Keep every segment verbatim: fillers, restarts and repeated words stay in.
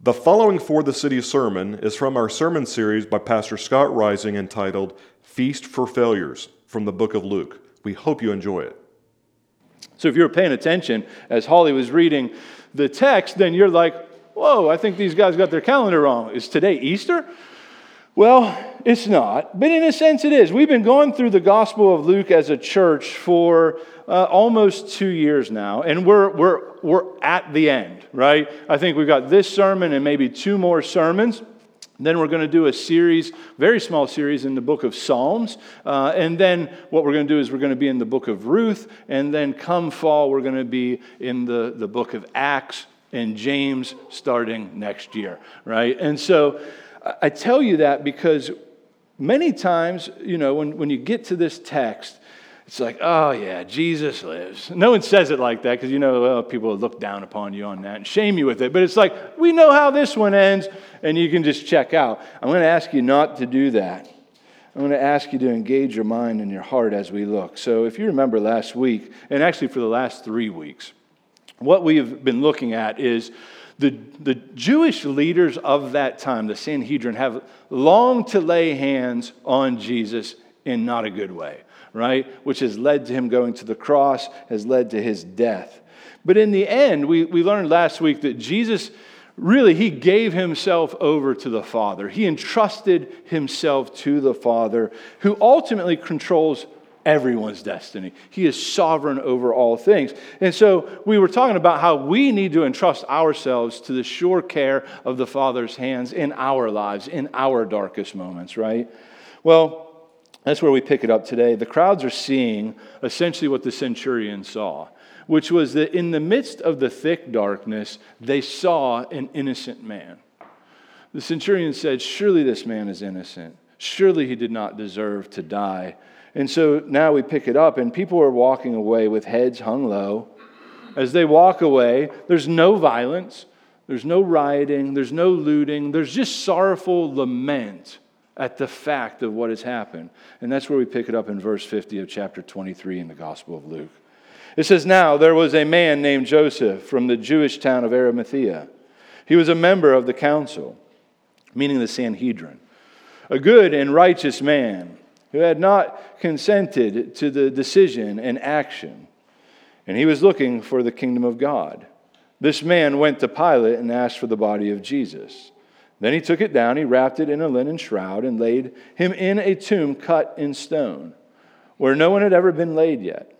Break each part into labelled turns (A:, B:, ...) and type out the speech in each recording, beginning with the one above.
A: The following For the City sermon is from our sermon series by Pastor Scott Rising entitled Feast for Failures from the book of Luke. We hope you enjoy it.
B: So if you were paying attention as Holly was reading the text, then you're like, whoa, I think these guys got their calendar wrong. Is today Easter? Well, it's not, but in a sense it is. We've been going through the Gospel of Luke as a church for uh, almost two years now, and we're we're we're at the end, right? I think we've got this sermon and maybe two more sermons. Then we're going to do a series, very small series, in the book of Psalms. Uh, and then what we're going to do is we're going to be in the book of Ruth. And then come fall, we're going to be in the, the book of Acts and James starting next year, right? And so I tell you that because many times, you know, when, when you get to this text, it's like, oh yeah, Jesus lives. No one says it like that because, you know, well, people will look down upon you on that and shame you with it. But it's like, we know how this one ends, and you can just check out. I'm going to ask you not to do that. I'm going to ask you to engage your mind and your heart as we look. So if you remember last week, and actually for the last three weeks, what we've been looking at is the, the Jewish leaders of that time, the Sanhedrin, have longed to lay hands on Jesus in not a good way, right? Which has led to him going to the cross, has led to his death. But in the end, we, we learned last week that Jesus, really, he gave himself over to the Father. He entrusted himself to the Father, who ultimately controls everyone's destiny. He is sovereign over all things. And so we were talking about how we need to entrust ourselves to the sure care of the Father's hands in our lives, in our darkest moments, right? Well, that's where we pick it up today. The crowds are seeing essentially what the centurion saw, which was that in the midst of the thick darkness, they saw an innocent man. The centurion said, surely this man is innocent. Surely he did not deserve to die. And so now we pick it up, and people are walking away with heads hung low. As they walk away, there's no violence, there's no rioting, there's no looting, there's just sorrowful lament at the fact of what has happened. And that's where we pick it up in verse fifty of chapter twenty-three in the Gospel of Luke. It says, now there was a man named Joseph from the Jewish town of Arimathea. He was a member of the council, meaning the Sanhedrin, a good and righteous man who had not consented to the decision and action. And he was looking for the kingdom of God. This man went to Pilate and asked for the body of Jesus. Then he took it down, he wrapped it in a linen shroud, and laid him in a tomb cut in stone, where no one had ever been laid yet.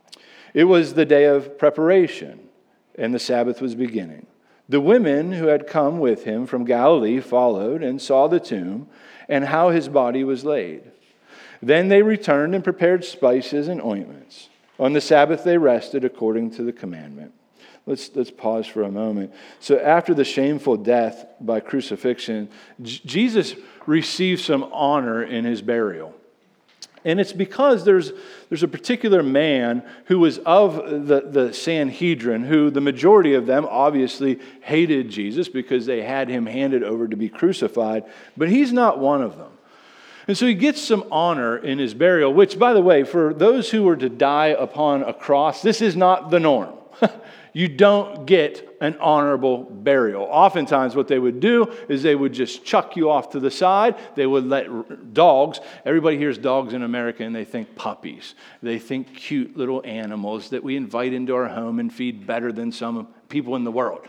B: It was the day of preparation, and the Sabbath was beginning. The women who had come with him from Galilee followed and saw the tomb and how his body was laid. Then they returned and prepared spices and ointments. On the Sabbath they rested according to the commandment. Let's let's pause for a moment. So after the shameful death by crucifixion, J- Jesus received some honor in his burial. And it's because there's there's a particular man who was of the, the Sanhedrin, who the majority of them obviously hated Jesus because they had him handed over to be crucified, but he's not one of them. And so he gets some honor in his burial, which, by the way, for those who were to die upon a cross, this is not the norm. You don't get an honorable burial. Oftentimes what they would do is they would just chuck you off to the side. They would let dogs, everybody hears dogs in America and they think puppies. They think cute little animals that we invite into our home and feed better than some people in the world.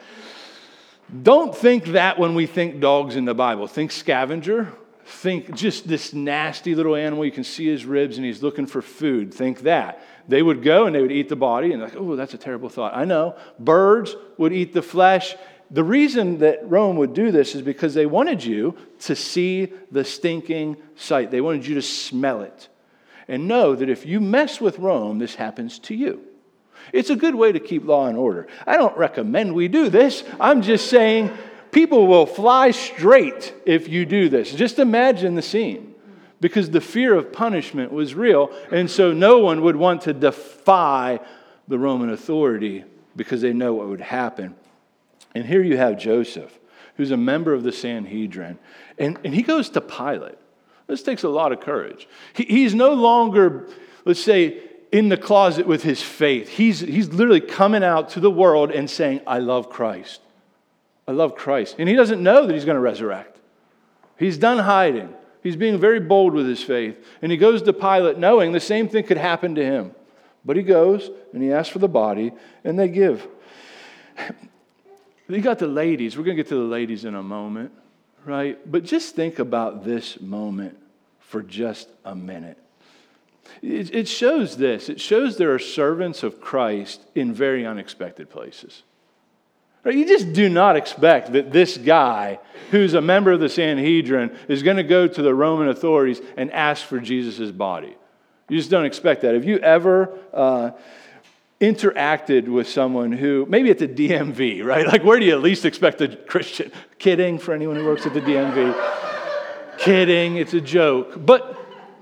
B: Don't think that when we think dogs in the Bible. Think scavenger. Think just this nasty little animal. You can see his ribs and he's looking for food. Think that. They would go and they would eat the body and like, oh, that's a terrible thought. I know. Birds would eat the flesh. The reason that Rome would do this is because they wanted you to see the stinking sight. They wanted you to smell it. And know that if you mess with Rome, this happens to you. It's a good way to keep law and order. I don't recommend we do this. I'm just saying people will fly straight if you do this. Just imagine the scene. Because the fear of punishment was real, and so no one would want to defy the Roman authority because they know what would happen. And here you have Joseph, who's a member of the Sanhedrin, and, and he goes to Pilate. This takes a lot of courage. He, he's no longer, let's say, in the closet with his faith. He's, he's literally coming out to the world and saying, I love Christ. I love Christ. And he doesn't know that he's going to resurrect. He's done hiding. He's being very bold with his faith. And he goes to Pilate knowing the same thing could happen to him. But he goes and he asks for the body and they give. You got the ladies. We're going to get to the ladies in a moment, right? But just think about this moment for just a minute. It, it shows this. It shows there are servants of Christ in very unexpected places. Right? You just do not expect that this guy, who's a member of the Sanhedrin, is going to go to the Roman authorities and ask for Jesus' body. You just don't expect that. Have you ever uh, interacted with someone who, maybe at the D M V, right? Like, where do you at least expect a Christian? Kidding, for anyone who works at the D M V. Kidding, it's a joke. But,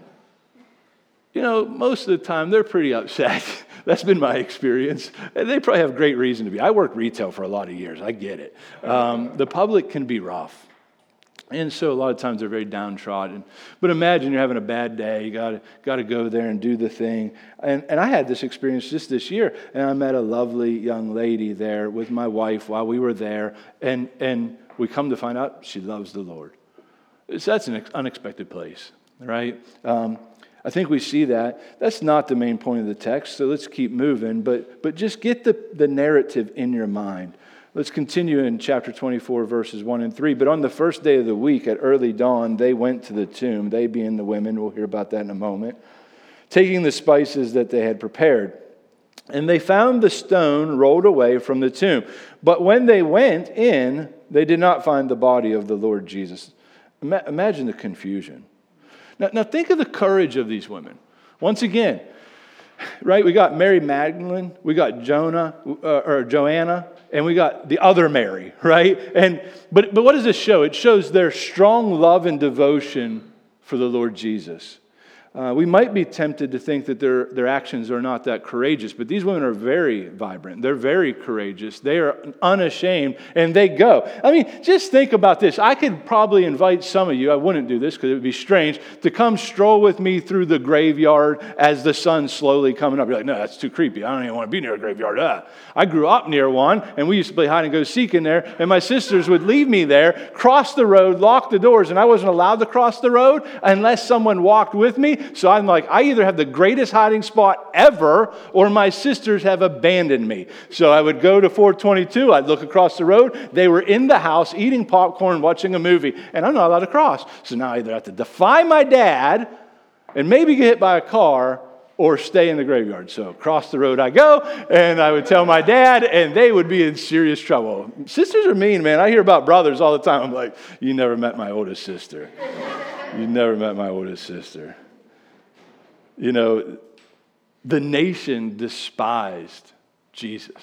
B: you know, most of the time, they're pretty upset. That's been my experience. And they probably have great reason to be. I worked retail for a lot of years. I get it. Um, the public can be rough. And so a lot of times they're very downtrodden. But imagine you're having a bad day. You got got to go there and do the thing. And, and I had this experience just this year. And I met a lovely young lady there with my wife while we were there. And, and we come to find out she loves the Lord. So that's an unexpected place, right? Um, I think we see that. That's not the main point of the text, so let's keep moving. But but just get the, the narrative in your mind. Let's continue in chapter twenty-four, verses one and three. But on the first day of the week, at early dawn, they went to the tomb, they being the women. We'll hear about that in a moment. Taking the spices that they had prepared. And they found the stone rolled away from the tomb. But when they went in, they did not find the body of the Lord Jesus. Imagine the confusion. Now, now think of the courage of these women. Once again, right, we got Mary Magdalene, we got Jonah, uh, or Joanna, and we got the other Mary, right? And but but what does this show? It shows their strong love and devotion for the Lord Jesus. Uh, we might be tempted to think that their, their actions are not that courageous, but these women are very vibrant. They're very courageous. They are unashamed, and they go. I mean, just think about this. I could probably invite some of you, I wouldn't do this because it would be strange, to come stroll with me through the graveyard as the sun's slowly coming up. You're like, no, that's too creepy. I don't even want to be near a graveyard. Ah. I grew up near one, and we used to play hide and go seek in there, and my sisters would leave me there, cross the road, lock the doors, and I wasn't allowed to cross the road unless someone walked with me. So I'm like, I either have the greatest hiding spot ever, or my sisters have abandoned me. So I would go to four twenty-two, I'd look across the road, they were in the house eating popcorn, watching a movie, and I'm not allowed to cross. So now I either have to defy my dad, and maybe get hit by a car, or stay in the graveyard. So across the road I go, and I would tell my dad, and they would be in serious trouble. Sisters are mean, man. I hear about brothers all the time. I'm like, you never met my oldest sister. You never met my oldest sister. You know, the nation despised Jesus.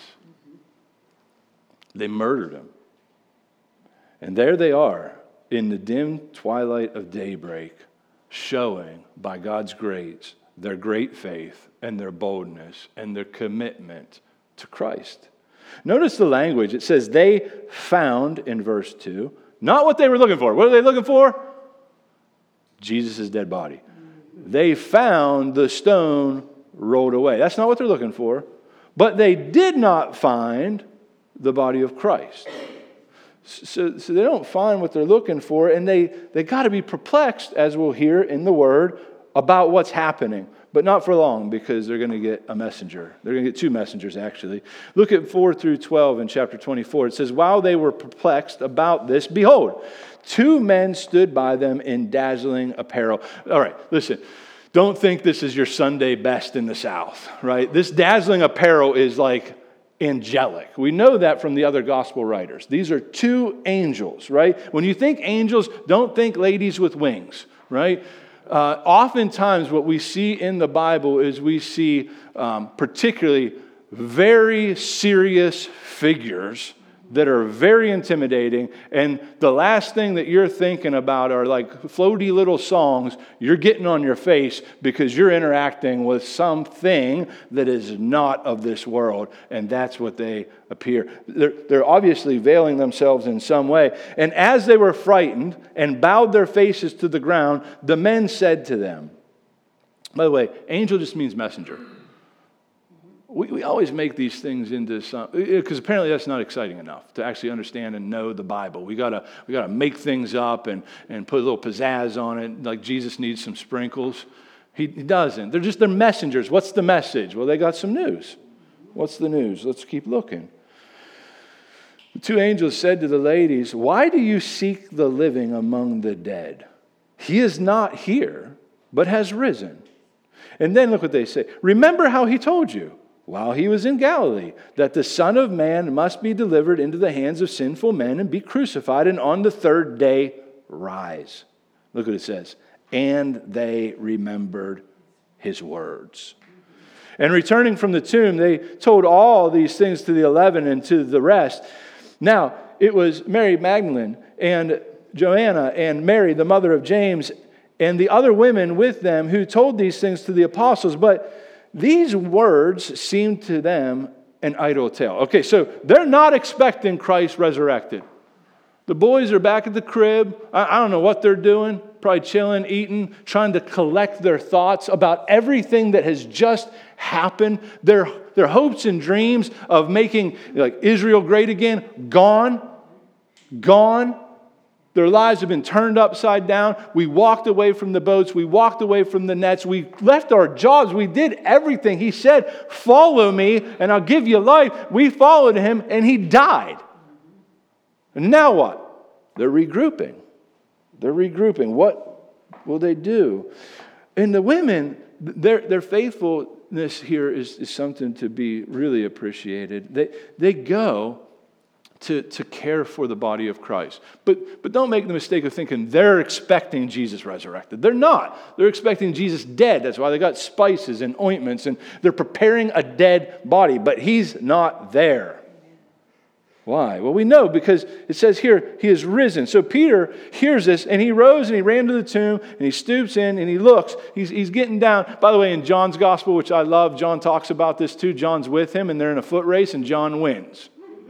B: They murdered him. And there they are in the dim twilight of daybreak, showing by God's grace their great faith and their boldness and their commitment to Christ. Notice the language. It says they found, in verse two, not what they were looking for. What are they looking for? Jesus' dead body. They found the stone rolled away. That's not what they're looking for. But they did not find the body of Christ. So, so they don't find what they're looking for, and they, they got to be perplexed, as we'll hear in the Word, about what's happening. But not for long, because they're going to get a messenger. They're going to get two messengers, actually. Look at four through twelve in chapter twenty-four. It says, while they were perplexed about this, behold, two men stood by them in dazzling apparel. All right, listen. Don't think this is your Sunday best in the South, right? This dazzling apparel is like angelic. We know that from the other gospel writers. These are two angels, right? When you think angels, don't think ladies with wings, right? Uh, oftentimes what we see in the Bible is we see um, particularly very serious figures that are very intimidating, and the last thing that you're thinking about are like floaty little songs you're getting on your face because you're interacting with something that is not of this world, and that's what they appear. They're, they're obviously veiling themselves in some way. And as they were frightened and bowed their faces to the ground, the men said to them, by the way, angel just means messenger. We, we always make these things into some, because apparently that's not exciting enough to actually understand and know the Bible. We gotta we gotta make things up and, and put a little pizzazz on it, like Jesus needs some sprinkles. He, he doesn't. They're just they're messengers. What's the message? Well, they got some news. What's the news? Let's keep looking. The two angels said to the ladies, "Why do you seek the living among the dead? He is not here, but has risen." And then look what they say. "Remember how he told you, while he was in Galilee, that the Son of Man must be delivered into the hands of sinful men and be crucified, and on the third day rise." Look what it says. "And they remembered his words." And returning from the tomb, they told all these things to the eleven and to the rest. Now, it was Mary Magdalene and Joanna and Mary, the mother of James, and the other women with them who told these things to the apostles. But these words seemed to them an idle tale. Okay, so they're not expecting Christ resurrected. The boys are back at the crib. I, I don't know what they're doing. Probably chilling, eating, trying to collect their thoughts about everything that has just happened. Their, their hopes and dreams of making like Israel great again, gone. Gone. Their lives have been turned upside down. We walked away from the boats. We walked away from the nets. We left our jobs. We did everything. He said, "Follow me and I'll give you life." We followed him and he died. And now what? They're regrouping. They're regrouping. What will they do? And the women, their, their faithfulness here is, is something to be really appreciated. They, they go to, to care for the body of Christ. But, but don't make the mistake of thinking they're expecting Jesus resurrected. They're not. They're expecting Jesus dead. That's why they got spices and ointments, and they're preparing a dead body. But he's not there. Why? Well, we know because it says here, he is risen. So Peter hears this, and he rose and he ran to the tomb, and he stoops in and he looks. He's, he's getting down. By the way, in John's gospel, which I love, John talks about this too. John's with him, and they're in a foot race, and John wins.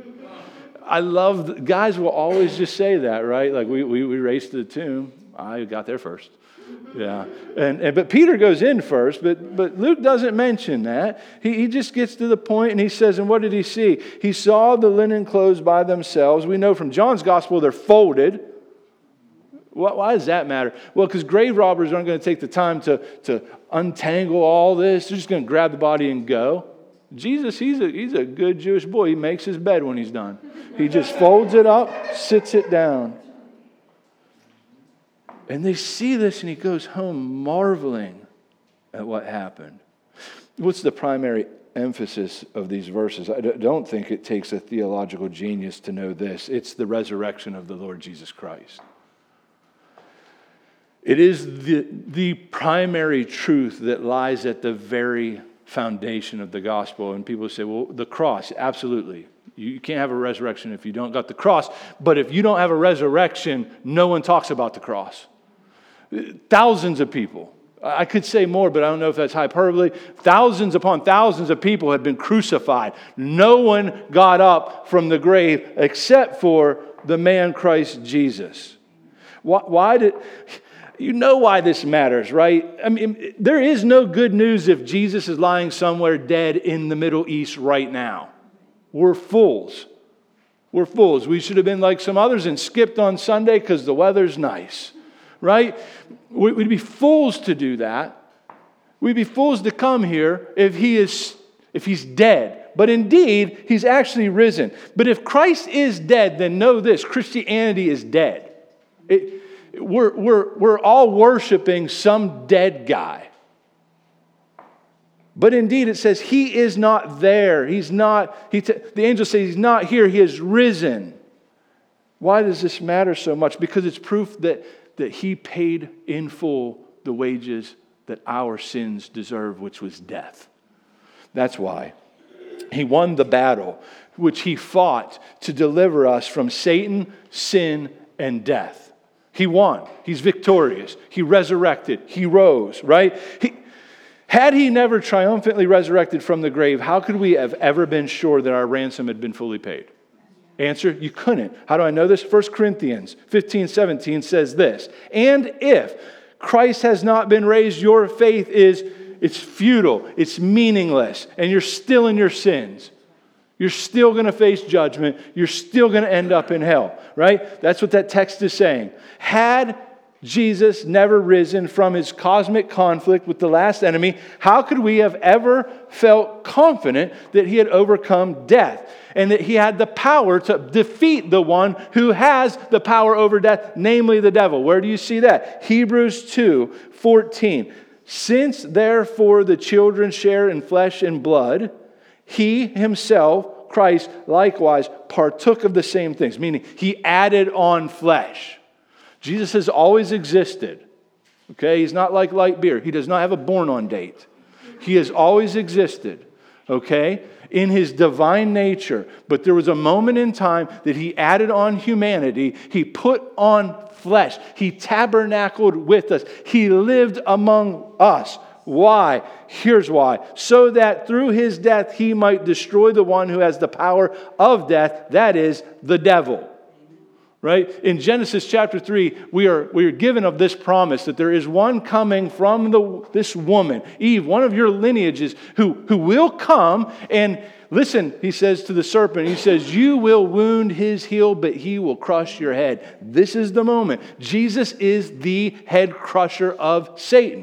B: I love, guys will always just say that, right? Like, we, we, we raced to the tomb. I got there first. Yeah, and, and but Peter goes in first, but but Luke doesn't mention that. He, he just gets to the point and he says, and what did he see? He saw the linen clothes by themselves. We know from John's gospel they're folded. Why, why does that matter? Well, because grave robbers aren't going to take the time to, to untangle all this. They're just going to grab the body and go. Jesus, he's a, he's a good Jewish boy. He makes his bed when he's done. He just folds it up, sits it down. And they see this, and he goes home marveling at what happened. What's the primary emphasis of these verses? I don't think it takes a theological genius to know this. It's the resurrection of the Lord Jesus Christ. It is the, the primary truth that lies at the very foundation of the gospel. And people say, well, the cross, absolutely. You can't have a resurrection if you don't got the cross. But if you don't have a resurrection, no one talks about the cross. Thousands of people, I could say more, but I don't know if that's hyperbole. Thousands upon thousands of people have been crucified. No one got up from the grave except for the man Christ Jesus. Why, why did... You know why this matters, right? I mean, there is no good news if Jesus is lying somewhere dead in the Middle East right now. We're fools. We're fools. We should have been like some others and skipped on Sunday because the weather's nice, right? We'd be fools to do that. We'd be fools to come here if he is, if he's dead. But indeed, he's actually risen. But if Christ is dead, then know this: Christianity is dead. It, We're, we're, we're all worshiping some dead guy. But indeed, it says he is not there. He's not, he t- the angel says he's not here. He is risen. Why does this matter so much? Because it's proof that, that he paid in full the wages that our sins deserve, which was death. That's why. He won the battle, which he fought to deliver us from Satan, sin, and death. He won. He's victorious. He resurrected. He rose, right? He, had he never triumphantly resurrected from the grave, how could we have ever been sure that our ransom had been fully paid? Answer, you couldn't. How do I know this? First Corinthians fifteen seventeen says this: and if Christ has not been raised, your faith is it's futile, it's meaningless, and you're still in your sins. You're still going to face judgment. You're still going to end up in hell, right? That's what that text is saying. Had Jesus never risen from his cosmic conflict with the last enemy, how could we have ever felt confident that he had overcome death and that he had the power to defeat the one who has the power over death, namely the devil? Where do you see that? Hebrews two fourteen. Since therefore the children share in flesh and blood, he himself, Christ, likewise partook of the same things, meaning he added on flesh. Jesus has always existed. Okay, he's not like light beer. He does not have a born-on date. He has always existed, okay, in his divine nature. But there was a moment in time that he added on humanity. He put on flesh. He tabernacled with us. He lived among us. Why? Here's why. So that through his death he might destroy the one who has the power of death, that is, the devil. Right? In Genesis chapter three, we are, we are given of this promise that there is one coming from the, this woman, Eve, one of your lineages, who, who will come and listen, he says to the serpent, he says, you will wound his heel, but he will crush your head. This is the moment. Jesus is the head crusher of Satan.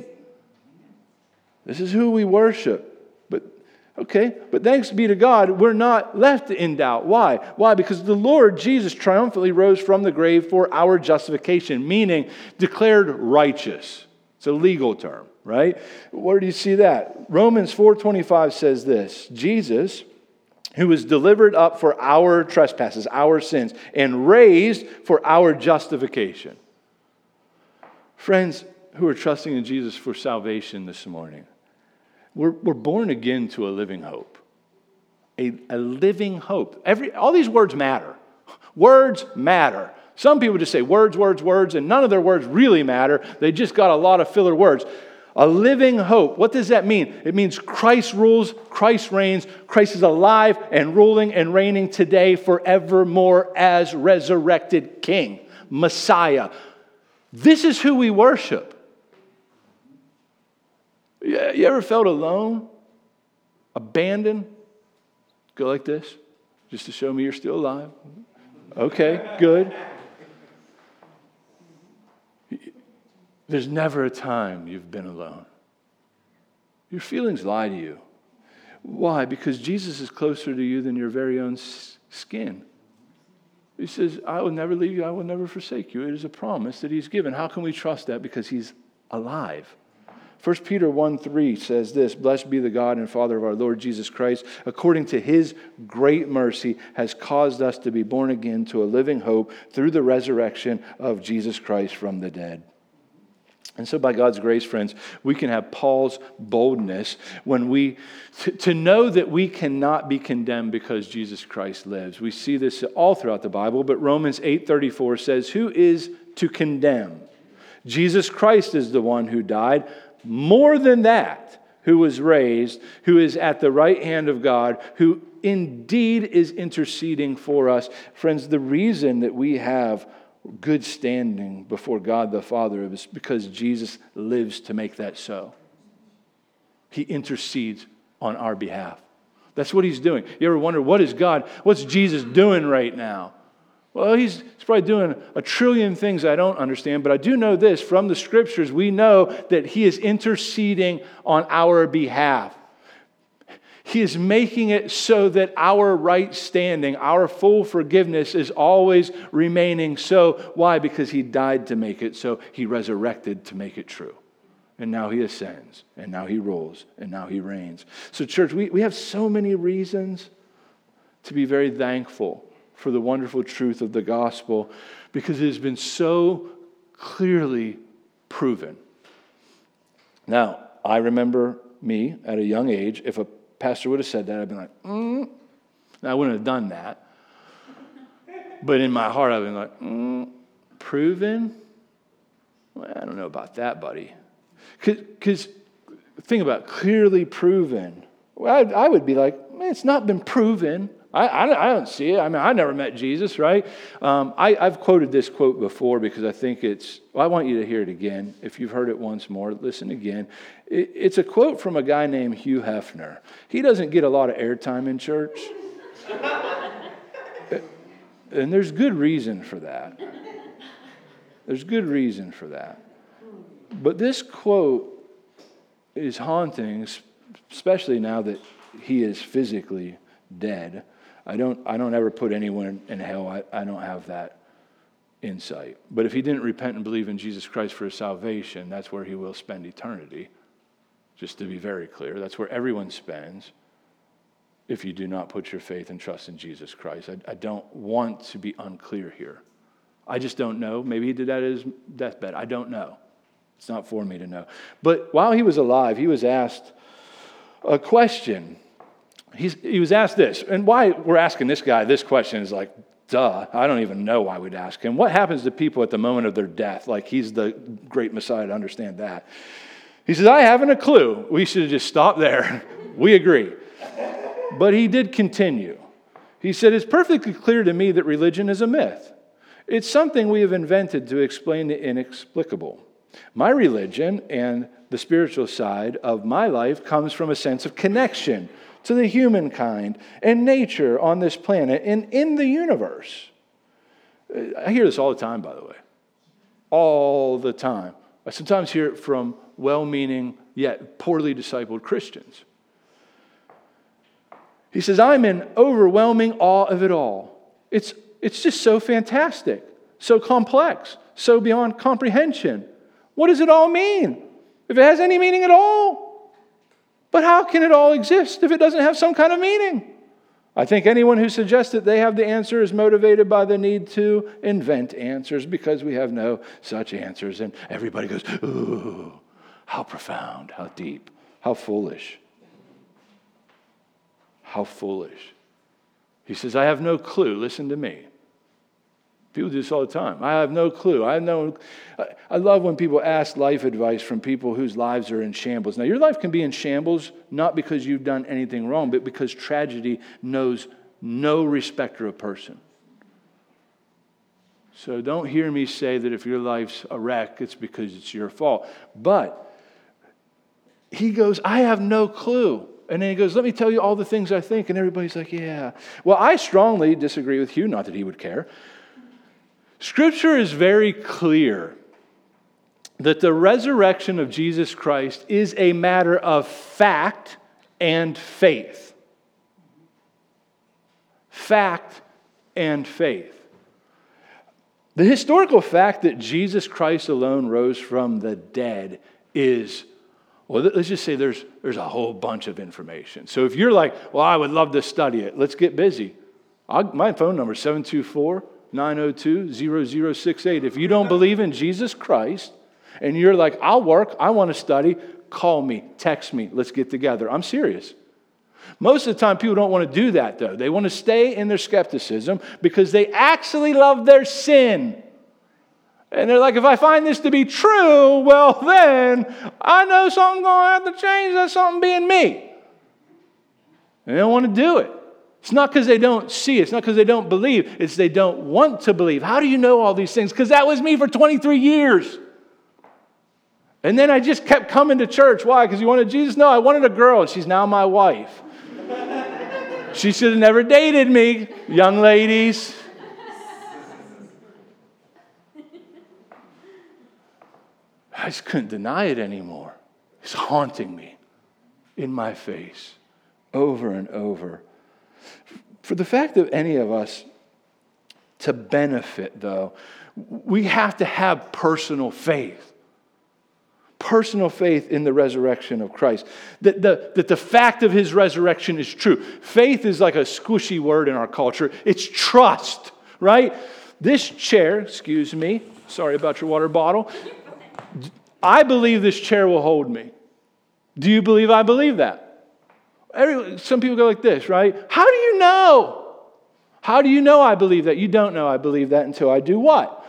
B: This is who we worship. But okay, but thanks be to God, we're not left in doubt. Why? Why? Because the Lord Jesus triumphantly rose from the grave for our justification, meaning declared righteous. It's a legal term, right? Where do you see that? Romans four twenty-five says this, Jesus, who was delivered up for our trespasses, our sins, and raised for our justification. Friends who are trusting in Jesus for salvation this morning, We're, we're born again to a living hope. A, a living hope. Every, all these words matter. Words matter. Some people just say words, words, words, and none of their words really matter. They just got a lot of filler words. A living hope. What does that mean? It means Christ rules, Christ reigns, Christ is alive and ruling and reigning today forevermore as resurrected King, Messiah. This is who we worship. You ever felt alone? Abandoned? Go like this, just to show me you're still alive. Okay, good. There's never a time you've been alone. Your feelings lie to you. Why? Because Jesus is closer to you than your very own skin. He says, I will never leave you, I will never forsake you. It is a promise that he's given. How can we trust that? Because he's alive. First Peter one three says this, blessed be the God and Father of our Lord Jesus Christ, according to his great mercy, has caused us to be born again to a living hope through the resurrection of Jesus Christ from the dead. And so by God's grace, friends, we can have Paul's boldness when we, to, to know that we cannot be condemned because Jesus Christ lives. We see this all throughout the Bible, but Romans eight thirty-four says, who is to condemn? Jesus Christ is the one who died. More than that, who was raised, who is at the right hand of God, who indeed is interceding for us. Friends, the reason that we have good standing before God the Father is because Jesus lives to make that so. He intercedes on our behalf. That's what he's doing. You ever wonder, what is God, what's Jesus doing right now? Well, he's, he's probably doing a trillion things I don't understand, but I do know this. From the scriptures, we know that he is interceding on our behalf. He is making it so that our right standing, our full forgiveness is always remaining so. Why? Because he died to make it so. He resurrected to make it true. And now he ascends, and now he rules, and now he reigns. So church, we, we have so many reasons to be very thankful for the wonderful truth of the gospel, because it has been so clearly proven. Now, I remember me at a young age, if a pastor would have said that, I'd been like, mm. Now, I wouldn't have done that. But in my heart, I've been like, mm, proven? Well, I don't know about that, buddy. Because think about it, clearly proven. Well, I, I would be like, man, it's not been proven. I, I, I don't see it. I mean, I never met Jesus, right? Um, I, I've quoted this quote before because I think it's, well, I want you to hear it again. If you've heard it once more, listen again. It, it's a quote from a guy named Hugh Hefner. He doesn't get a lot of airtime in church. And there's good reason for that. There's good reason for that. But this quote is haunting, especially now that he is physically dead. I don't I don't ever put anyone in hell. I, I don't have that insight. But if he didn't repent and believe in Jesus Christ for his salvation, that's where he will spend eternity. Just to be very clear, that's where everyone spends if you do not put your faith and trust in Jesus Christ. I, I don't want to be unclear here. I just don't know. Maybe he did that at his deathbed. I don't know. It's not for me to know. But while he was alive, he was asked a question. He's, he was asked this. And why we're asking this guy this question is like, duh. I don't even know why we'd ask him. What happens to people at the moment of their death? Like he's the great Messiah to understand that. He says, I haven't a clue. We should have just stopped there. We agree. But he did continue. He said, it's perfectly clear to me that religion is a myth. It's something we have invented to explain the inexplicable. My religion and the spiritual side of my life comes from a sense of connection to the humankind and nature on this planet and in the universe. I hear this all the time, by the way. All the time. I sometimes hear it from well-meaning yet poorly discipled Christians. He says, I'm in overwhelming awe of it all. It's, it's just so fantastic, so complex, so beyond comprehension. What does it all mean? If it has any meaning at all? But how can it all exist if it doesn't have some kind of meaning? I think anyone who suggests that they have the answer is motivated by the need to invent answers because we have no such answers. And everybody goes, ooh, how profound, how deep, how foolish. How foolish. He says, I have no clue. Listen to me. People do this all the time. I have no clue. I have no. I love when people ask life advice from people whose lives are in shambles. Now, your life can be in shambles not because you've done anything wrong, but because tragedy knows no respecter of person. So don't hear me say that if your life's a wreck, it's because it's your fault. But he goes, I have no clue. And then he goes, let me tell you all the things I think. And everybody's like, yeah. Well, I strongly disagree with Hugh, not that he would care. Scripture is very clear that the resurrection of Jesus Christ is a matter of fact and faith. Fact and faith. The historical fact that Jesus Christ alone rose from the dead is, well, let's just say there's, there's a whole bunch of information. So if you're like, well, I would love to study it, let's get busy. I'll, my phone number is seven two four, nine oh two, zero zero six eight. If you don't believe in Jesus Christ and you're like, I'll work, I want to study, call me, text me, let's get together. I'm serious. Most of the time, people don't want to do that, though. They want to stay in their skepticism because they actually love their sin. And they're like, if I find this to be true, well, then I know something's going to have to change. That's something being me. And they don't want to do it. It's not because they don't see it. It's not because they don't believe. It's they don't want to believe. How do you know all these things? Because that was me for twenty-three years. And then I just kept coming to church. Why? Because you wanted Jesus? No, I wanted a girl, and she's now my wife. She should have never dated me, young ladies. I just couldn't deny it anymore. It's haunting me in my face over and over. For the fact of any of us to benefit, though, we have to have personal faith. Personal faith in the resurrection of Christ. That the, that the fact of his resurrection is true. Faith is like a squishy word in our culture. It's trust, right? This chair, excuse me, sorry about your water bottle. I believe this chair will hold me. Do you believe I believe that? Every, some people go like this, right? How do you know? How do you know I believe that? You don't know I believe that until I do what?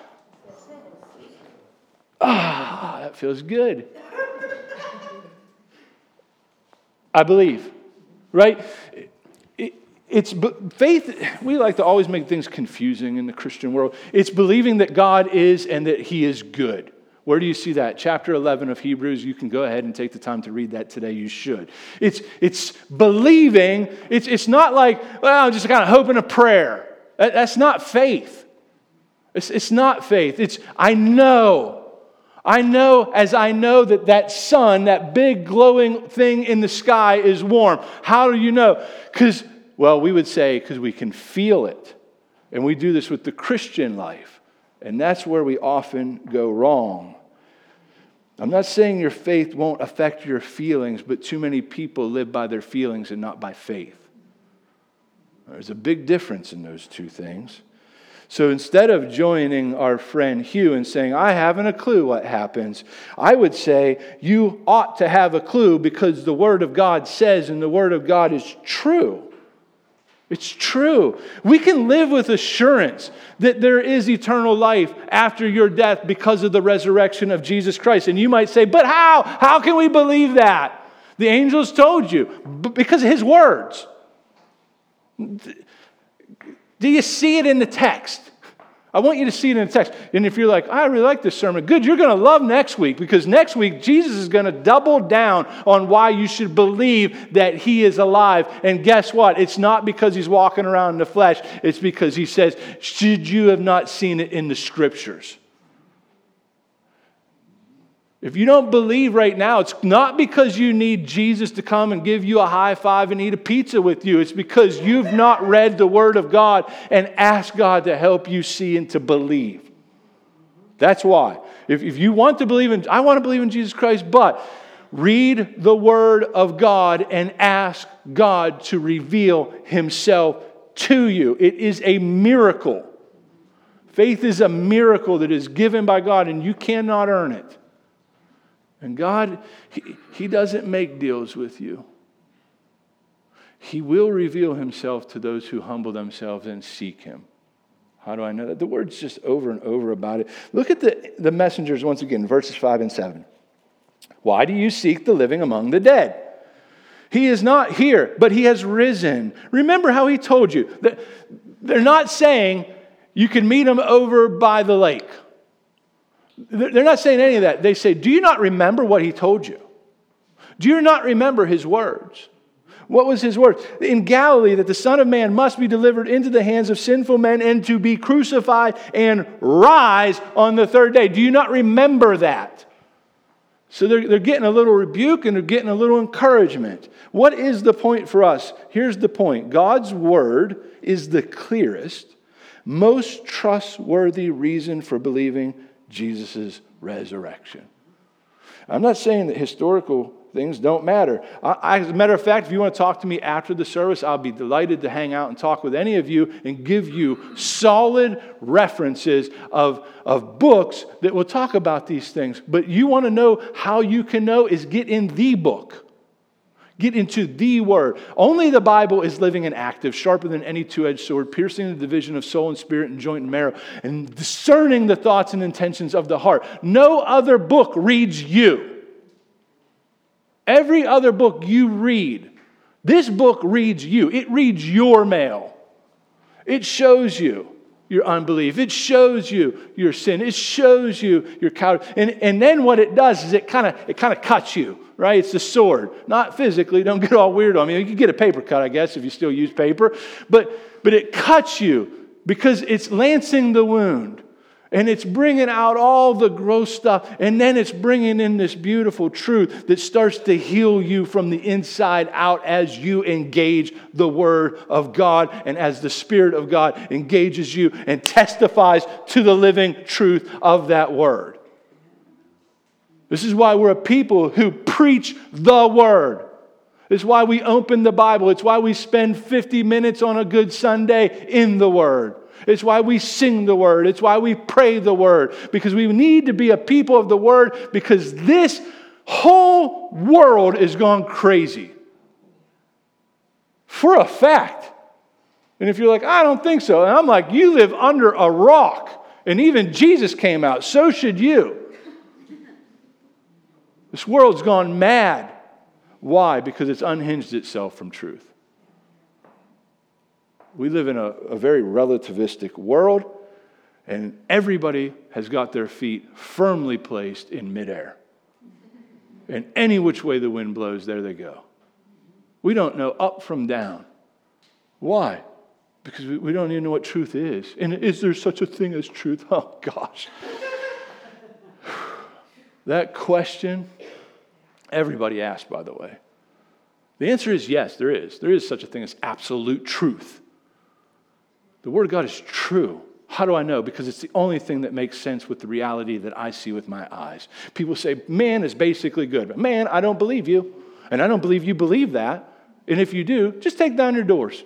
B: Ah, that feels good. I believe, right? It's faith. We like to always make things confusing in the Christian world. It's believing that God is and that He is good. Where do you see that? Chapter eleven of Hebrews. You can go ahead and take the time to read that today. You should. It's it's believing. It's it's not like, well, I'm just kind of hoping a prayer. That, that's not faith. It's it's not faith. It's I know. I know as I know that that sun, that big glowing thing in the sky is warm. How do you know? Because, well, we would say because we can feel it. And we do this with the Christian life. And that's where we often go wrong. I'm not saying your faith won't affect your feelings, but too many people live by their feelings and not by faith. There's a big difference in those two things. So instead of joining our friend Hugh and saying, I haven't a clue what happens, I would say you ought to have a clue because the Word of God says, and the Word of God is true. It's true. We can live with assurance that there is eternal life after your death because of the resurrection of Jesus Christ. And you might say, but how? How can we believe that? The angels told you, because of His words. Do you see it in the text? I want you to see it in the text. And if you're like, I really like this sermon, good, you're going to love next week because next week Jesus is going to double down on why you should believe that He is alive. And guess what? It's not because He's walking around in the flesh. It's because He says, should you have not seen it in the Scriptures? If you don't believe right now, it's not because you need Jesus to come and give you a high five and eat a pizza with you. It's because you've not read the Word of God and asked God to help you see and to believe. That's why. If, if you want to believe in, I want to believe in Jesus Christ, but read the Word of God and ask God to reveal Himself to you. It is a miracle. Faith is a miracle that is given by God, and you cannot earn it. And God, he, he doesn't make deals with you. He will reveal Himself to those who humble themselves and seek Him. How do I know that? The word's just over and over about it. Look at the, the messengers once again, verses five and seven. Why do you seek the living among the dead? He is not here, but He has risen. Remember how He told you. That they're not saying you can meet Him over by the lake. They're not saying any of that. They say, do you not remember what He told you? Do you not remember His words? What was His words? In Galilee, that the Son of Man must be delivered into the hands of sinful men and to be crucified and rise on the third day. Do you not remember that? So they're, they're getting a little rebuke and they're getting a little encouragement. What is the point for us? Here's the point. God's Word is the clearest, most trustworthy reason for believing Jesus' resurrection. I'm not saying that historical things don't matter. I, I, as a matter of fact, if you want to talk to me after the service, I'll be delighted to hang out and talk with any of you and give you solid references of, of books that will talk about these things. But you want to know how you can know is get in the book. Get into the Word. Only the Bible is living and active, sharper than any two-edged sword, piercing the division of soul and spirit and joint and marrow, and discerning the thoughts and intentions of the heart. No other book reads you. Every other book you read, this book reads you. It reads your mail. It shows you your unbelief. It shows you your sin. It shows you your cowardice. And, and then what it does is it kind of it kind of cuts you. Right? It's the sword. Not physically. Don't get all weird on me. You can get a paper cut, I guess, if you still use paper. But, but it cuts you because it's lancing the wound. And it's bringing out all the gross stuff. And then it's bringing in this beautiful truth that starts to heal you from the inside out as you engage the Word of God and as the Spirit of God engages you and testifies to the living truth of that Word. This is why we're a people who preach the Word. It's why we open the Bible. It's why we spend fifty minutes on a good Sunday in the Word. It's why we sing the Word. It's why we pray the Word. Because we need to be a people of the Word because this whole world is gone crazy. For a fact. And if you're like, I don't think so. And I'm like, you live under a rock. And even Jesus came out. So should you. This world's gone mad. Why? Because it's unhinged itself from truth. We live in a, a very relativistic world, and everybody has got their feet firmly placed in midair. And any which way the wind blows, there they go. We don't know up from down. Why? Because we, we don't even know what truth is. And is there such a thing as truth? Oh, gosh. That question, everybody asks, by the way. The answer is yes, there is. There is such a thing as absolute truth. The Word of God is true. How do I know? Because it's the only thing that makes sense with the reality that I see with my eyes. People say, man is basically good. But man, I don't believe you. And I don't believe you believe that. And if you do, just take down your doors.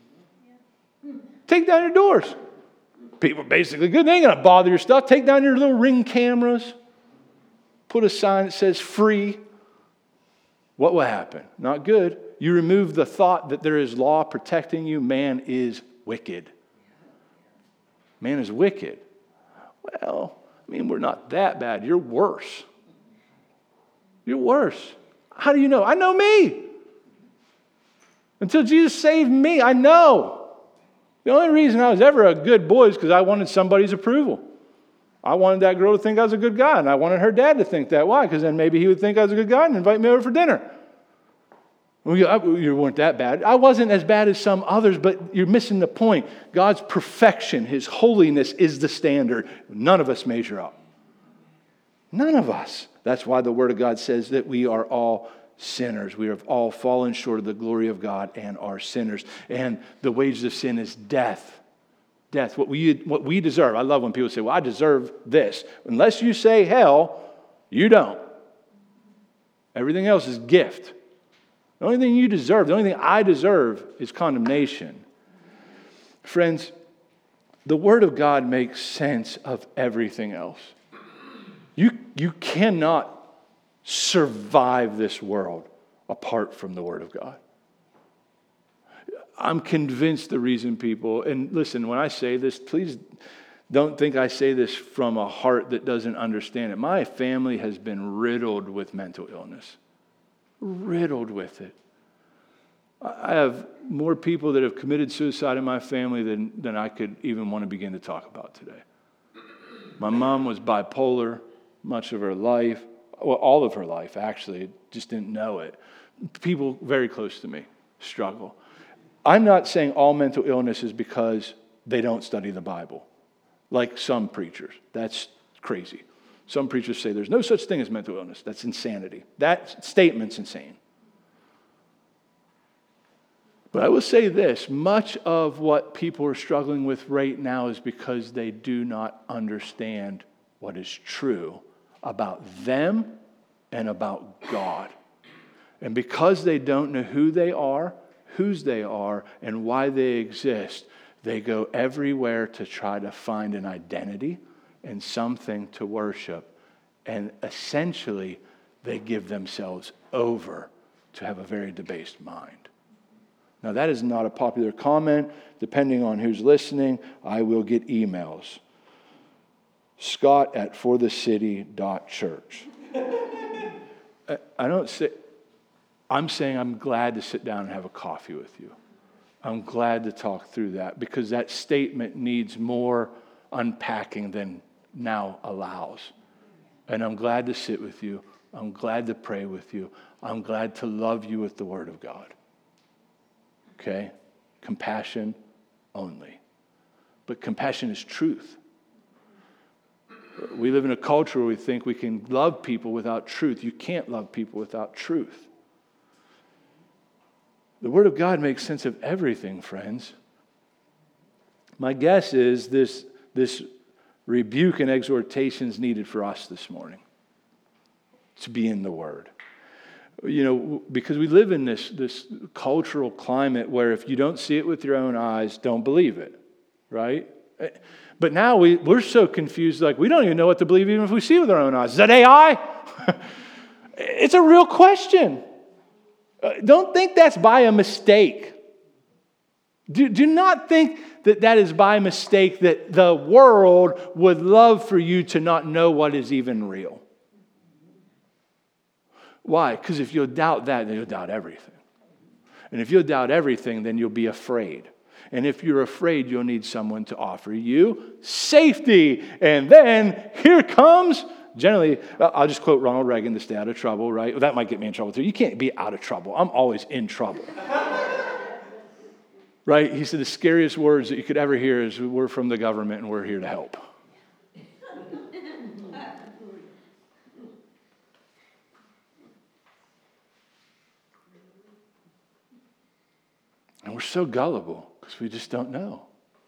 B: Take down your doors. People are basically good. They ain't going to bother your stuff. Take down your little Ring cameras. Put a sign that says free. What will happen? Not good. You remove the thought that there is law protecting you. Man is wicked. Man is wicked. Well, I mean, we're not that bad. You're worse. You're worse. How do you know? I know me. Until Jesus saved me, I know. The only reason I was ever a good boy is because I wanted somebody's approval. I wanted that girl to think I was a good guy, and I wanted her dad to think that. Why? Because then maybe he would think I was a good guy and invite me over for dinner. Well, you weren't that bad. I wasn't as bad as some others, but you're missing the point. God's perfection, His holiness is the standard. None of us measure up. None of us. That's why the Word of God says that we are all sinners. We have all fallen short of the glory of God and are sinners. And the wages of sin is death. Death, what we, what we deserve. I love when people say, well, I deserve this. Unless you say hell, you don't. Everything else is gift. The only thing you deserve, the only thing I deserve is condemnation. Friends, the Word of God makes sense of everything else. You, you cannot survive this world apart from the Word of God. I'm convinced the reason people, and listen, when I say this, please don't think I say this from a heart that doesn't understand it. My family has been riddled with mental illness. Riddled with it. I have more people that have committed suicide in my family than, than I could even want to begin to talk about today. My mom was bipolar much of her life, well, all of her life, actually, just didn't know it. People very close to me struggle. I'm not saying all mental illness is because they don't study the Bible, like some preachers. That's crazy. Some preachers say there's no such thing as mental illness. That's insanity. That statement's insane. But I will say this, much of what people are struggling with right now is because they do not understand what is true about them and about God. And because they don't know who they are, whose they are, and why they exist, they go everywhere to try to find an identity and something to worship. And essentially, they give themselves over to have a very debased mind. Now, that is not a popular comment. Depending on who's listening, I will get emails. Scott at for the city dot church. I don't say, I'm saying I'm glad to sit down and have a coffee with you. I'm glad to talk through that because that statement needs more unpacking than now allows. And I'm glad to sit with you. I'm glad to pray with you. I'm glad to love you with the Word of God. Okay? Compassion only. But compassion is truth. We live in a culture where we think we can love people without truth. You can't love people without truth. The Word of God makes sense of everything, friends. My guess is this, this rebuke and exhortation is needed for us this morning to be in the Word. You know, because we live in this, this cultural climate where if you don't see it with your own eyes, don't believe it, right? But now we, we're so confused, like we don't even know what to believe even if we see it with our own eyes. Is that A I? It's a real question. Uh, don't think that's by a mistake. Do, do not think that that is by mistake that the world would love for you to not know what is even real. Why? Because if you'll doubt that, then you'll doubt everything. And if you'll doubt everything, then you'll be afraid. And if you're afraid, you'll need someone to offer you safety. And then here comes, generally, I'll just quote Ronald Reagan to stay out of trouble, right? That might get me in trouble too. You can't be out of trouble. I'm always in trouble. Right? He said the scariest words that you could ever hear is, we're from the government and we're here to help. And we're so gullible because we just don't know.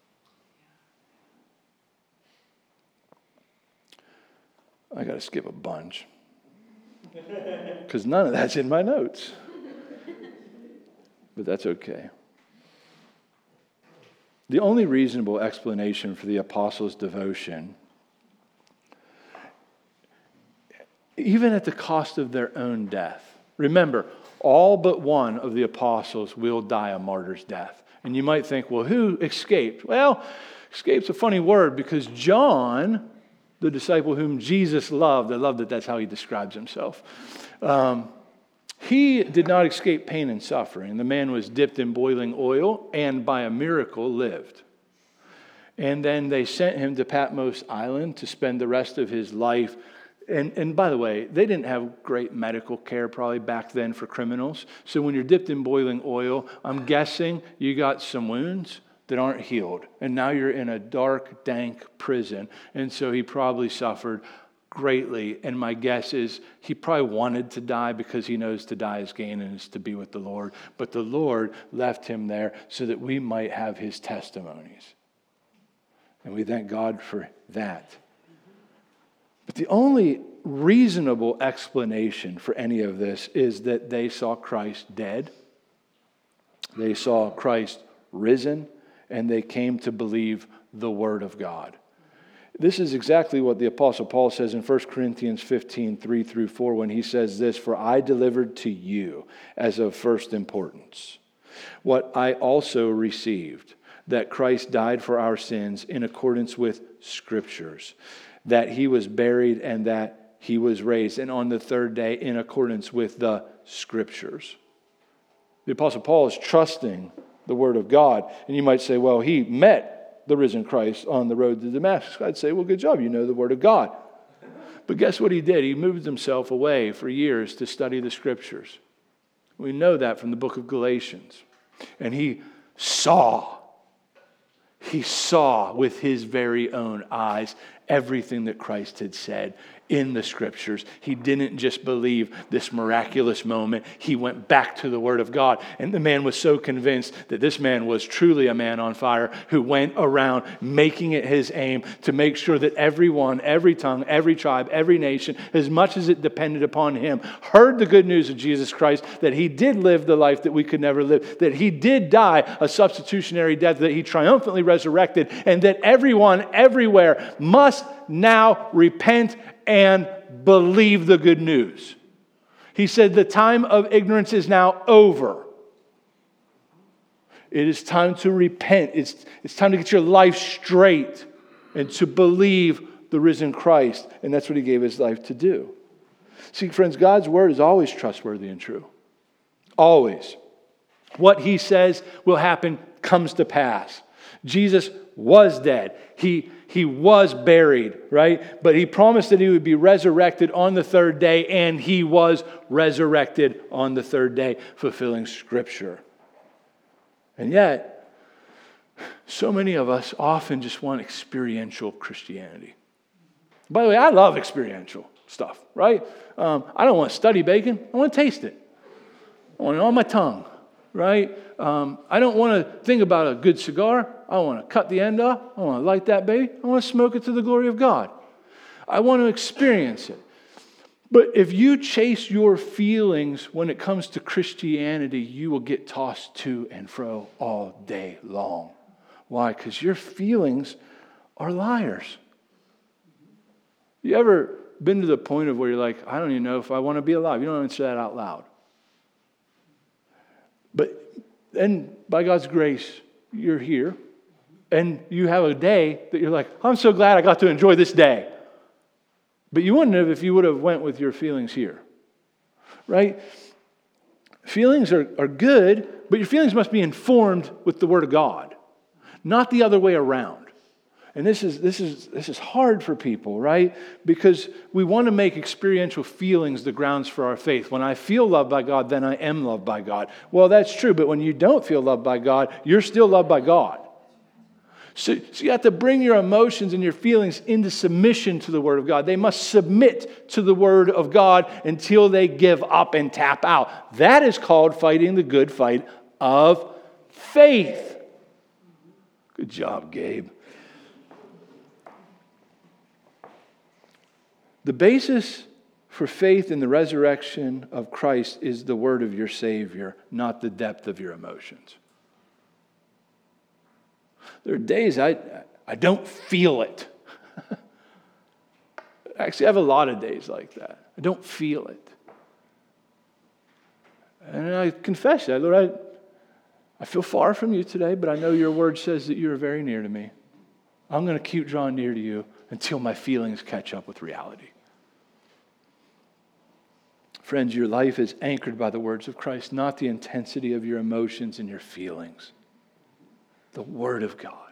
B: I got to skip a bunch because none of that's in my notes. But that's okay. The only reasonable explanation for the apostles' devotion, even at the cost of their own death. Remember, all but one of the apostles will die a martyr's death. And you might think, well, who escaped? Well, escape's a funny word because John, the disciple whom Jesus loved, I love that that's how he describes himself, um, he did not escape pain and suffering. The man was dipped in boiling oil and by a miracle lived. And then they sent him to Patmos Island to spend the rest of his life. And, and by the way, they didn't have great medical care probably back then for criminals. So when you're dipped in boiling oil, I'm guessing you got some wounds that aren't healed. And now you're in a dark, dank prison. And so he probably suffered greatly. And my guess is he probably wanted to die because he knows to die is gain and is to be with the Lord. But the Lord left him there so that we might have his testimonies. And we thank God for that. But the only reasonable explanation for any of this is that they saw Christ dead, they saw Christ risen, and they came to believe the Word of God. This is exactly what the Apostle Paul says in First Corinthians fifteen, three through four, when he says this, "For I delivered to you as of first importance what I also received, that Christ died for our sins in accordance with Scriptures, that he was buried and that he was raised, and on the third day in accordance with the Scriptures." The Apostle Paul is trusting the Word of God. And you might say, well, he met the risen Christ on the road to Damascus. I'd say, well, good job, you know the Word of God. But guess what he did? He moved himself away for years to study the Scriptures. We know that from the book of Galatians. And he saw, he saw with his very own eyes everything that Christ had said in the Scriptures. He didn't just believe this miraculous moment. He went back to the Word of God. And the man was so convinced that this man was truly a man on fire who went around making it his aim to make sure that everyone, every tongue, every tribe, every nation, as much as it depended upon him, heard the good news of Jesus Christ, that he did live the life that we could never live, that he did die a substitutionary death, that he triumphantly resurrected, and that everyone, everywhere must now repent and believe the good news. He said the time of ignorance is now over. It is time to repent. It's, it's time to get your life straight and to believe the risen Christ. And that's what he gave his life to do. See, friends, God's word is always trustworthy and true. Always. What he says will happen comes to pass. Jesus was dead. He, he was buried, right? But he promised that he would be resurrected on the third day, and he was resurrected on the third day, fulfilling Scripture. And yet, so many of us often just want experiential Christianity. By the way, I love experiential stuff, right? Um, I don't want to study bacon. I want to taste it. I want it on my tongue, right? Um, I don't want to think about a good cigar. I want to cut the end off. I want to light that baby. I want to smoke it to the glory of God. I want to experience it. But if you chase your feelings when it comes to Christianity, you will get tossed to and fro all day long. Why? Because your feelings are liars. You ever been to the point of where you're like, I don't even know if I want to be alive? You don't answer that out loud. But then, by God's grace, you're here, and you have a day that you're like, I'm so glad I got to enjoy this day. But you wouldn't have if you would have went with your feelings here, right? Feelings are, are good, but your feelings must be informed with the Word of God. not the other way around. And this is this is this is hard for people, right? Because we want to make experiential feelings the grounds for our faith. When I feel loved by God, then I am loved by God. Well, that's true, but when you don't feel loved by God, you're still loved by God. So, so you have to bring your emotions and your feelings into submission to the Word of God. They must submit to the Word of God until they give up and tap out. That is called fighting the good fight of faith. Good job, Gabe. The basis for faith in the resurrection of Christ is the word of your Savior, not the depth of your emotions. There are days I, I don't feel it. Actually, I have a lot of days like that. I don't feel it. And I confess that, Lord, I, I feel far from you today, but I know your word says that you are very near to me. I'm going to keep drawing near to you until my feelings catch up with reality. Friends, your life is anchored by the words of Christ, not the intensity of your emotions and your feelings. The Word of God.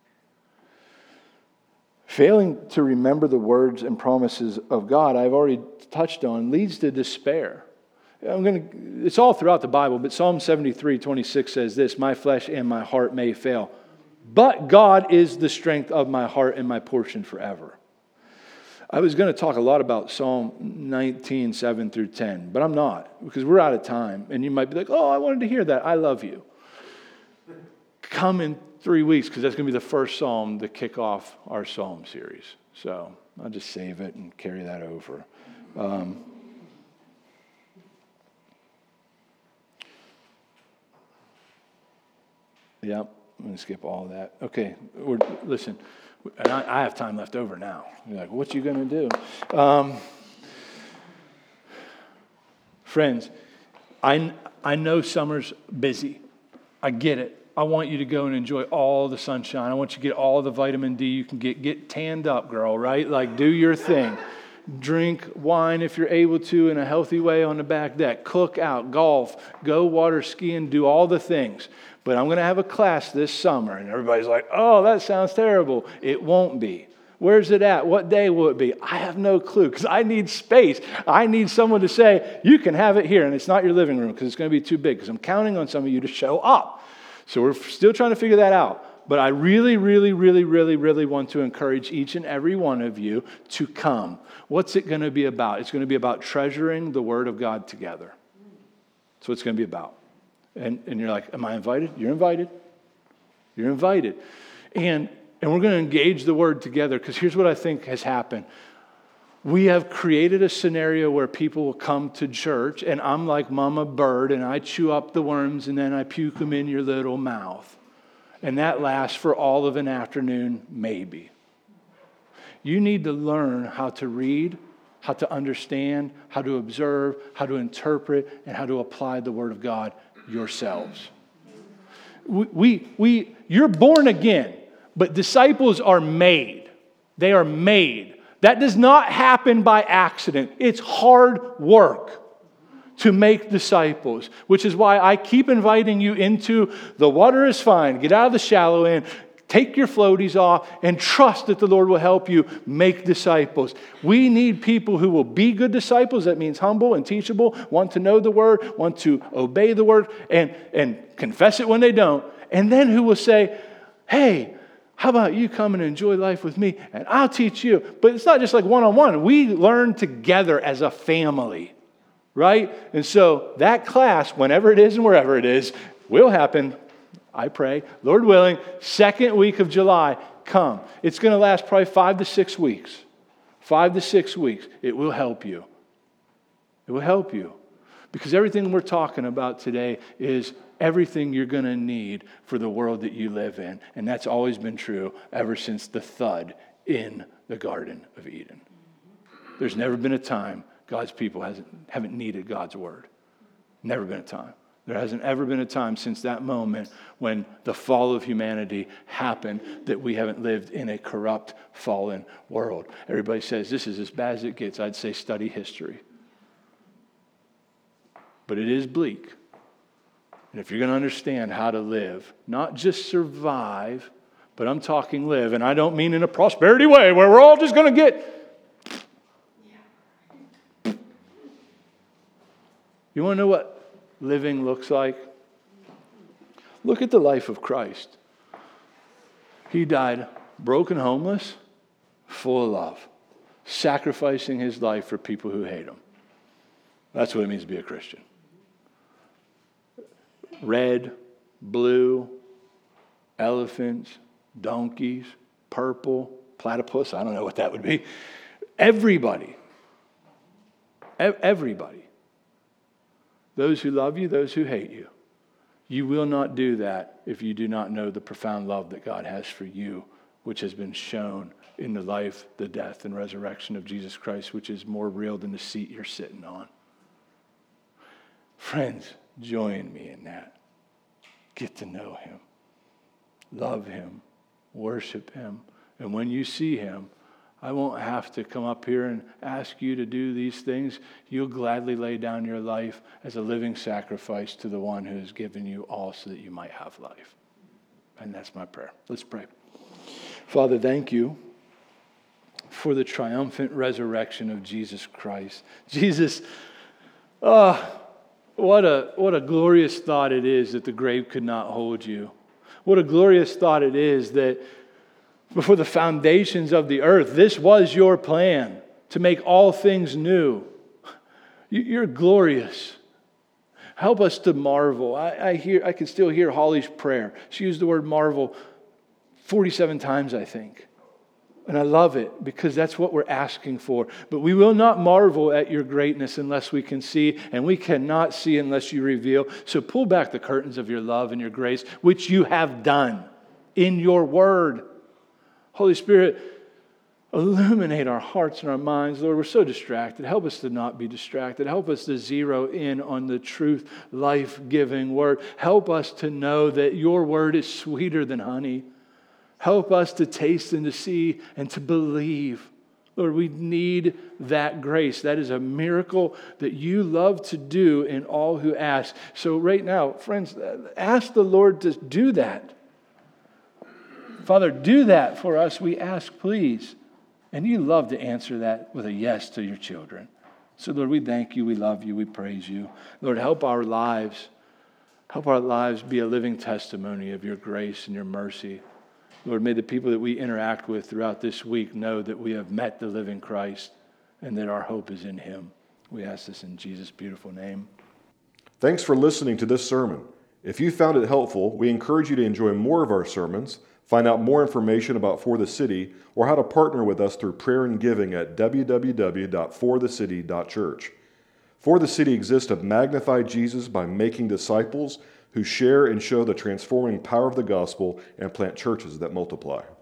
B: Failing to remember the words and promises of God, I've already touched on, leads to despair. I'm going to, it's all throughout the Bible, but Psalm seventy-three twenty-six says this, my flesh and my heart may fail, but God is the strength of my heart and my portion forever. I was going to talk a lot about Psalm nineteen, seven through ten, but I'm not, because we're out of time. And you might be like, oh, I wanted to hear that. I love you. Come in three weeks, because that's going to be the first psalm to kick off our psalm series. So I'll just save it and carry that over. Um, yep, I'm going to skip all of that. Okay, we're, listen. And I, I have time left over now. You're like, what you going to do? Um, friends, I, I know summer's busy. I get it. I want you to go and enjoy all the sunshine. I want you to get all the vitamin D you can get. Get tanned up, girl, right? Like, do your thing. Drink wine if you're able to in a healthy way on the back deck. Cook out, golf, go water skiing, do all the things. But I'm going to have a class this summer. And everybody's like, oh, that sounds terrible. It won't be. Where's it at? What day will it be? I have no clue because I need space. I need someone to say, you can have it here. And it's not your living room because it's going to be too big because I'm counting on some of you to show up. So we're still trying to figure that out. But I really, really, really, really, really want to encourage each and every one of you to come. What's it going to be about? It's going to be about treasuring the Word of God together. That's what it's going to be about. And, and you're like, am I invited? You're invited. You're invited. And, and we're going to engage the Word together because here's what I think has happened. We have created a scenario where people will come to church and I'm like Mama Bird and I chew up the worms and then I puke them in your little mouth. And that lasts for all of an afternoon, maybe. You need to learn how to read, how to understand, how to observe, how to interpret, and how to apply the Word of God yourselves. We, we, we, you're born again, but disciples are made. They are made. That does not happen by accident. It's hard work to make disciples, which is why I keep inviting you into the water is fine. Get out of the shallow end. Take your floaties off and trust that the Lord will help you make disciples. We need people who will be good disciples. That means humble and teachable, want to know the Word, want to obey the Word, and, and confess it when they don't. And then who will say, hey, how about you come and enjoy life with me, and I'll teach you. But it's not just like one-on-one. We learn together as a family, right? And so that class, whenever it is and wherever it is, will happen, I pray, Lord willing, second week of July, come. It's going to last probably five to six weeks. Five to six weeks. It will help you. It will help you. Because everything we're talking about today is everything you're going to need for the world that you live in. And that's always been true ever since the thud in the Garden of Eden. There's never been a time God's people hasn't, haven't needed God's Word. Never been a time. There hasn't ever been a time since that moment when the fall of humanity happened that we haven't lived in a corrupt, fallen world. Everybody says, this is as bad as it gets. I'd say study history. But it is bleak. And if you're going to understand how to live, not just survive, but I'm talking live. And I don't mean in a prosperity way where we're all just going to get... You want to know what living looks like? Look at the life of Christ. He died broken, homeless, full of love, sacrificing his life for people who hate him. That's what it means to be a Christian. Red, blue, elephants, donkeys, purple, platypus, I don't know what that would be. Everybody. Everybody. Those who love you, those who hate you. You will not do that if you do not know the profound love that God has for you, which has been shown in the life, the death, and resurrection of Jesus Christ, which is more real than the seat you're sitting on. Friends, join me in that. Get to know him. Love him. Worship him. And when you see him, I won't have to come up here and ask you to do these things. You'll gladly lay down your life as a living sacrifice to the one who has given you all so that you might have life. And that's my prayer. Let's pray. Father, thank you for the triumphant resurrection of Jesus Christ. Jesus, oh, what a, what a glorious thought it is that the grave could not hold you. What a glorious thought it is that before the foundations of the earth, this was your plan to make all things new. You're glorious. Help us to marvel. I, I hear, I can still hear Holly's prayer. She used the word marvel forty-seven times, I think. And I love it because that's what we're asking for. But we will not marvel at your greatness unless we can see, and we cannot see unless you reveal. So pull back the curtains of your love and your grace, which you have done in your word. Holy Spirit, illuminate our hearts and our minds. Lord, we're so distracted. Help us to not be distracted. Help us to zero in on the truth, life-giving word. Help us to know that your word is sweeter than honey. Help us to taste and to see and to believe. Lord, we need that grace. That is a miracle that you love to do in all who ask. So right now, friends, ask the Lord to do that. Father, do that for us, we ask, please. And you love to answer that with a yes to your children. So, Lord, we thank you, we love you, we praise you. Lord, help our lives, help our lives be a living testimony of your grace and your mercy. Lord, may the people that we interact with throughout this week know that we have met the living Christ and that our hope is in him. We ask this in Jesus' beautiful name.
A: Thanks for listening to this sermon. If you found it helpful, we encourage you to enjoy more of our sermons, find out more information about For the City, or how to partner with us through prayer and giving at w w w dot for the city dot church. For the City exists to magnify Jesus by making disciples who share and show the transforming power of the gospel and plant churches that multiply.